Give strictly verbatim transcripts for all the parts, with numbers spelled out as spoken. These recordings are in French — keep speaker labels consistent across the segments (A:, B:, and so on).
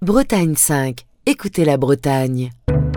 A: Bretagne cinq. Écoutez la Bretagne.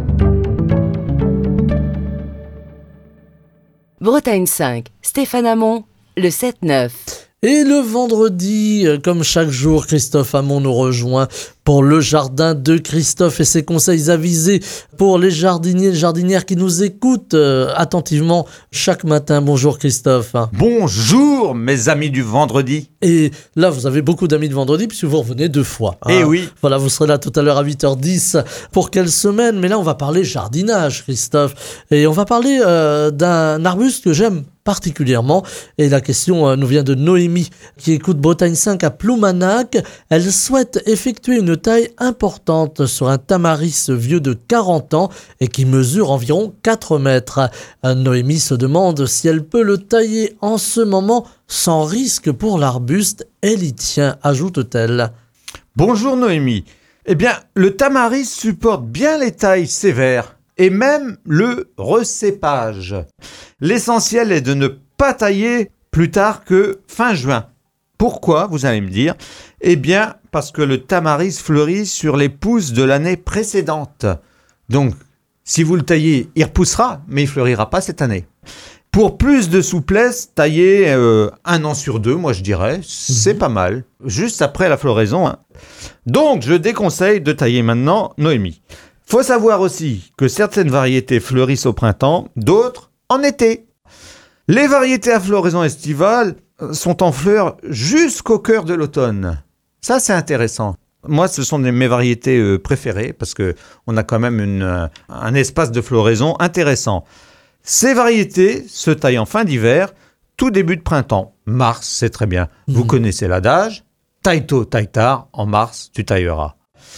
A: Bretagne cinq. Stéphane Hamon, le sept neuf.
B: Et le vendredi, comme chaque jour, Christophe Hamon nous rejoint pour le jardin de Christophe et ses conseils avisés pour les jardiniers et jardinières qui nous écoutent euh, attentivement chaque matin. Bonjour Christophe.
C: Bonjour mes amis du vendredi.
B: Et là, vous avez beaucoup d'amis de vendredi puisque vous revenez deux fois. Hein.
C: Eh oui.
B: Voilà, vous serez là tout à l'heure à huit heures dix. Pour quelle semaine? Mais là, on va parler jardinage, Christophe. Et on va parler euh, d'un arbuste que j'aime particulièrement. Et la question euh, nous vient de Noémie qui écoute Bretagne cinq à Ploumanac. Elle souhaite effectuer une taille importante sur un tamaris vieux de quarante ans et qui mesure environ quatre mètres. Euh, Noémie se demande si elle peut le tailler en ce moment sans risque pour l'arbuste. Elle y tient, ajoute-t-elle.
C: Bonjour Noémie. Eh bien, le tamaris supporte bien les tailles sévères et même le recépage. L'essentiel est de ne pas tailler plus tard que fin juin. Pourquoi, vous allez me dire? Eh bien, parce que le tamaris fleurit sur les pousses de l'année précédente. Donc, si vous le taillez, il repoussera, mais il ne fleurira pas cette année. Pour plus de souplesse, tailler euh, un an sur deux, moi je dirais, c'est pas mal. Juste après la floraison. Hein. Donc, je déconseille de tailler maintenant, Noémie. Faut savoir aussi que certaines variétés fleurissent au printemps, d'autres en été. Les variétés à floraison estivale sont en fleurs jusqu'au cœur de l'automne. Ça, c'est intéressant. Moi, ce sont mes variétés euh, préférées parce qu'on a quand même une, euh, un espace de floraison intéressant. Ces variétés se taillent en fin d'hiver, tout début de printemps. Mars, c'est très bien. Mmh. Vous connaissez l'adage. Taille tôt, taille tard. En mars, tu tailleras.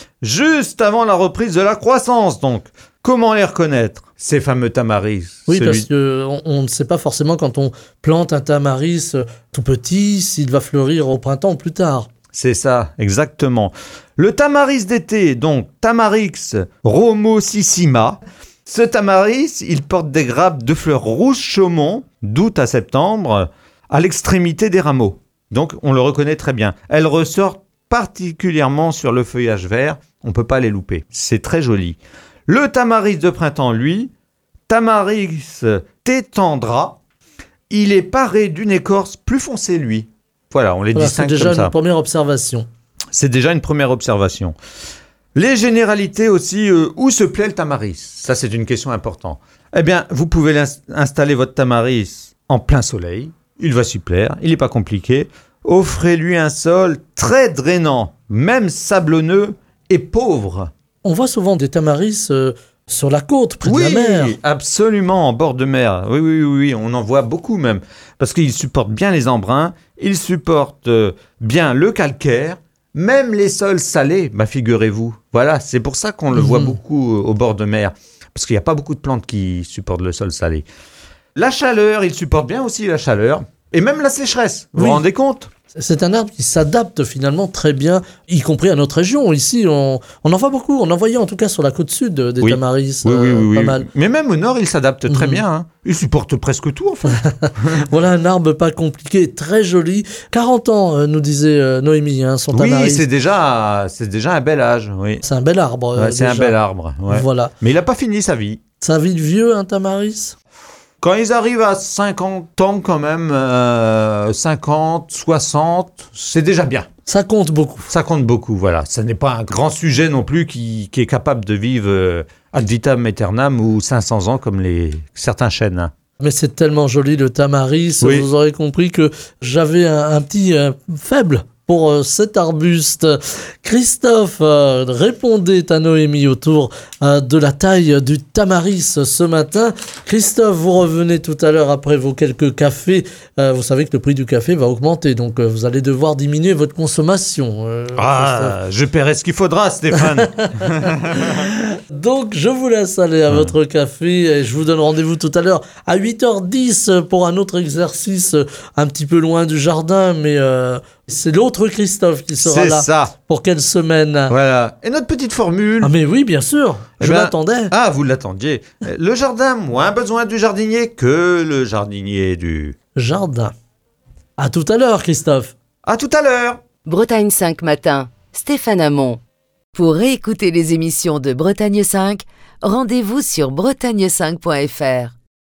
C: Juste avant la reprise de la croissance, donc. Comment les reconnaître, ces fameux tamaris?
B: Oui,
C: celui...
B: parce qu'on on ne sait pas forcément quand on plante un tamaris tout petit, s'il va fleurir au printemps ou plus tard.
C: C'est ça, exactement. Le tamaris d'été, donc Tamarix romosissima. Ce tamaris, il porte des grappes de fleurs rouges chaumont, d'août à septembre, à l'extrémité des rameaux. Donc, on le reconnaît très bien. Elles ressortent particulièrement sur le feuillage vert. On ne peut pas les louper. C'est très joli. Le tamaris de printemps, lui, Tamarix tétandra, il est paré d'une écorce plus foncée, lui. Voilà, on les
B: voilà,
C: distingue
B: comme ça. C'est déjà
C: une
B: une première observation.
C: C'est déjà une première observation. Les généralités aussi, euh, où se plaît le tamaris? Ça, c'est une question importante. Eh bien, vous pouvez installer votre tamaris en plein soleil. Il va s'y plaire, il n'est pas compliqué. Offrez-lui un sol très drainant, même sablonneux et pauvre.
B: On voit souvent des tamaris euh, sur la côte, près
C: oui,
B: de la mer.
C: Oui, absolument, en bord de mer. Oui, oui, oui, oui, on en voit beaucoup même. Parce qu'ils supportent bien les embruns, ils supportent euh, bien le calcaire, même les sols salés, bah, figurez-vous. Voilà, c'est pour ça qu'on le mmh. voit beaucoup euh, au bord de mer. Parce qu'il n'y a pas beaucoup de plantes qui supportent le sol salé. La chaleur, ils supportent bien aussi la chaleur. Et même la sécheresse, vous oui. vous rendez compte?
B: C'est un arbre qui s'adapte finalement très bien, y compris à notre région. Ici, on, on en voit beaucoup. On en voyait en tout cas sur la côte sud des
C: oui.
B: tamaris,
C: oui,
B: euh,
C: oui, oui,
B: pas
C: oui.
B: mal.
C: Mais même au nord, il s'adapte très
B: mmh.
C: bien. Hein. Il supporte presque tout, en fait.
B: Voilà un arbre pas compliqué, très joli. quarante ans, euh, nous disait euh, Noémie, hein, son tamaris.
C: Oui, c'est déjà, c'est déjà un bel âge. Oui.
B: C'est un bel arbre.
C: Ouais,
B: euh,
C: c'est
B: déjà.
C: un bel arbre. Ouais.
B: Voilà.
C: Mais il n'a pas fini sa vie.
B: Sa vie de vieux, un tamaris?
C: Quand ils arrivent à cinquante ans quand même, euh, cinquante, soixante, c'est déjà bien.
B: Ça compte beaucoup.
C: Ça compte beaucoup, voilà. Ce n'est pas un grand sujet non plus qui, qui est capable de vivre euh, ad vitam aeternam ou cinq cents ans comme les, certains chênes. Hein.
B: Mais c'est tellement joli le tamaris, oui. Vous aurez compris que j'avais un, un petit euh, faible pour euh, cet arbuste. Christophe euh, répondait à Noémie autour euh, de la taille du tamaris ce matin. Christophe, vous revenez tout à l'heure après vos quelques cafés. Euh, vous savez que le prix du café va augmenter, donc euh, vous allez devoir diminuer votre consommation. Euh,
C: ah, je paierai ce qu'il faudra, Stéphane.
B: Donc, je vous laisse aller à mmh. votre café et je vous donne rendez-vous tout à l'heure à huit heures dix pour un autre exercice un petit peu loin du jardin, mais euh, c'est l'autre Christophe qui sera
C: c'est
B: là.
C: Ça.
B: Pour quelle semaine?
C: Voilà. Et notre petite formule?
B: Ah mais oui, bien sûr.
C: Eh
B: je
C: ben,
B: l'attendais.
C: Ah, vous l'attendiez. Le jardin, moins besoin du jardinier que le jardinier du...
B: Jardin. À tout à l'heure, Christophe.
C: À tout à l'heure.
A: Bretagne cinq matin. Stéphane Hamon. Pour réécouter les émissions de Bretagne cinq, rendez-vous sur bretagne cinq point f r.